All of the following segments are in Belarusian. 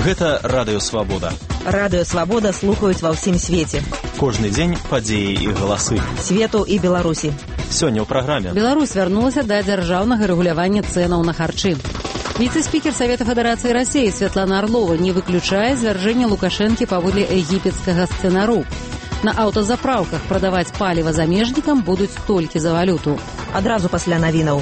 Гэта Радыё Свабода. Радыё Свабода слухаюць ва ўсім свеце. Кожны дзень падзеі і галасы. Свету і Беларусі. Сёння ў праграме. Беларусь вярнулася да дзяржаўнага рэгулявання цэнаў на харчы. Віцэ-спікер Савета Федэрацыі Расіі Святлана Арлова не выключае звяржэння Лукашэнкі паводле егіпецкага сцэнару. На аўтазапраўках прадаваць паліва замежнікам будуць толькі за валюту. Адразу пасля навінаў.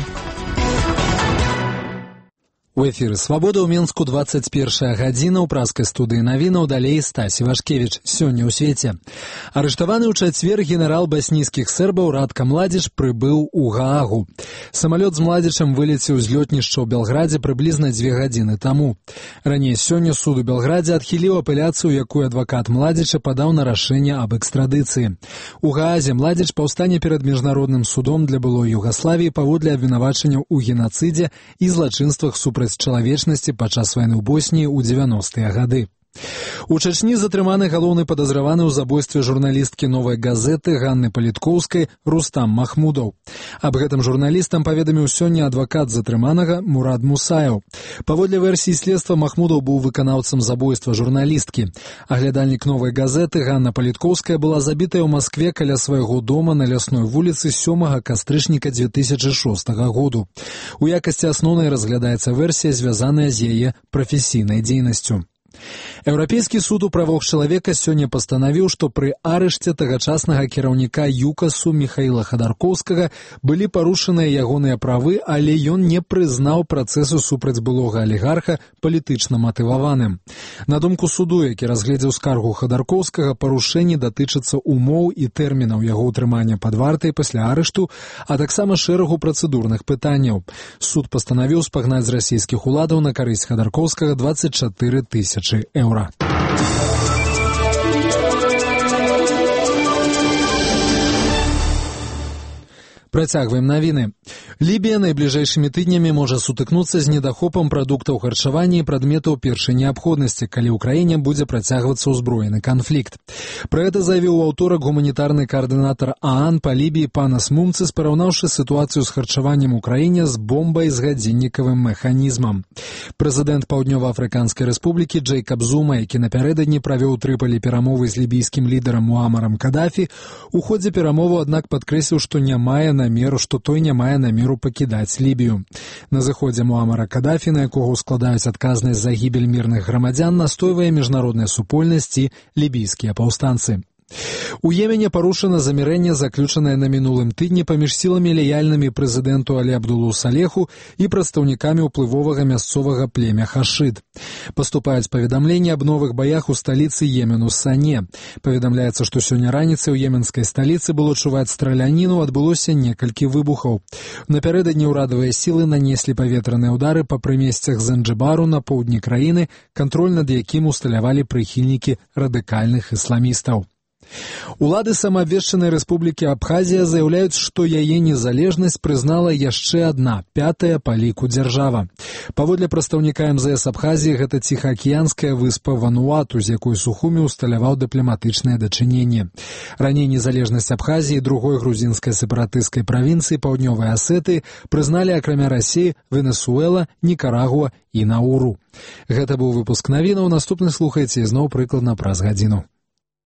У эфіры «Свабода» ў Менску 21 гадзіна. У праскай студыі навінаў далей Стась Івашкевіч. Сёння ў свеце. Арыштаваны ў чацвер генерал баснійскіх сербаў Радка Младзіч прыбыў у Гаагу. Самалёт з Младзічам вылецеў з лётнішча ў Белградзе прыблізна 2 гадзіны таму. Раней сёння суд у Белградзе адхіліў апеляцыю, якую адвакат Младзіча падаў на рашэнне аб экстрадыцыі. У Гаазе Младзіч паўстане перад міжнародным судом для былой Югаславіі паводле абвінавачанняў у генацыдзе і злачынствах супраць чалавечнасці падчас вайны ў Босніі ў 90-е гады. У Чачні затрыманы галоўны падазраваны ў забойстве журналісткі «Новай газеты» Ганны Паліткоўскай Рустам Махмудаў. Аб гэтым журналістам паведаміў сёння адвакат затрыманага Мурад Мусаяў. Паводле версіі следства Махмудаў быў выканаўцам забойства журналісткі. Аглядальнік «Новай газеты» Ганна Паліткоўская была забітая ў Маскве каля свайго дома на лясной вуліцы 7 кастрычніка 2006 году. У якасці асноўнай разглядаецца версія, звязаная з яе прафесійнай дзейнасцю. Еўрапейскі суд у правах чалавека сёння пастанавіў, што пры арышце тагачаснага кіраўніка ЮКАСу Міхаіла Хадаркоўскага былі парушаныя ягоныя правы, але ён не прызнаў працэсу супраць былога алігарха палітычна матываваным. На думку суду, які разгледзеў скаргу Хадаркоўскага, парушэнні датычацца умоў і тэрмінаў яго ўтрымання пад вартай пасля арышту, а таксама шэрагу працэдурных пытанняў. Суд пастанавіў спагнаць з расійскіх уладаў на карысць Хадаркоўскага 24 000 еўра. Працягваем навіны. Лібія найбліжэйшымі тыднямі можа сутыкнуцца з недахопам прадуктаў харчавання і прадметаў першай неабходнасці, калі ў краіне будзе працягвацца ўзброены канфлікт. Пра гэта заявіў у аўторак гуманітарны каардынатар ААН па Лібіі Панас Мумцис, параўнаўшы сітуацыю з харчаваннем у краіне з бомбай з гадзіннікавым механізмам. Прэзідэнт Паўднёва-Афрыканскай рэспублікі Джэйкаб Зума, які напярэдадні правёў у Трыполі перамовы з лібійскім лідарам Муамарам Кадафі, у ходзе перамоваў, аднак, падкрэсліў, што той не мае намеру пакідаць Лібію. На зыходзе Муамара Кадафі, на якога складаюць адказнасць за гібель мірных грамадзян, настойвае міжнародная супольнасць і лібійскія паўстанцы. У Йемене парушана замірэнне, заключанае на мінулым тыдні паміж сіламі лаяльнымі прэзідэнту Алі Абдулу Салеху і прадстаўнікамі ўплывовага мясцовага племя Хашид. Паступаюць паведамленні аб новых баях у сталіцы Йемену Сане. Паведамляецца, што сёння раніцай у йеменскай сталіцы было чуваць страляніну, адбылося некалькі выбухаў. Напярэдадні ўрадавыя сілы нанеслі паветраныя ўдары па прымесцях Занджыбару на поўдні краіны, кантроль над якім усталявалі прыхільнікі радыкальных ісламістаў. Улады самаабвешчанай рэспублікі Абхазія заяўляюць, што яе незалежнасць прызнала яшчэ адна, 5-я па ліку дзяржава. Паводле прадстаўніка МЗС Абхазіі, гэта ціхаакіянская выспа Вануату, з якой Сухумі усталяваў дыпламатычнае дачыненне. Раней незалежнасць Абхазіі, другой грузінскай сепаратысцкай правінцыі Паўднёвай Асетыі прызналі акрамя Расіі Венесуэла, Нікарагуа і Науру. Гэта быў выпуск навінаў. Наступны слухайце ізноў прыкладна праз гадзіну.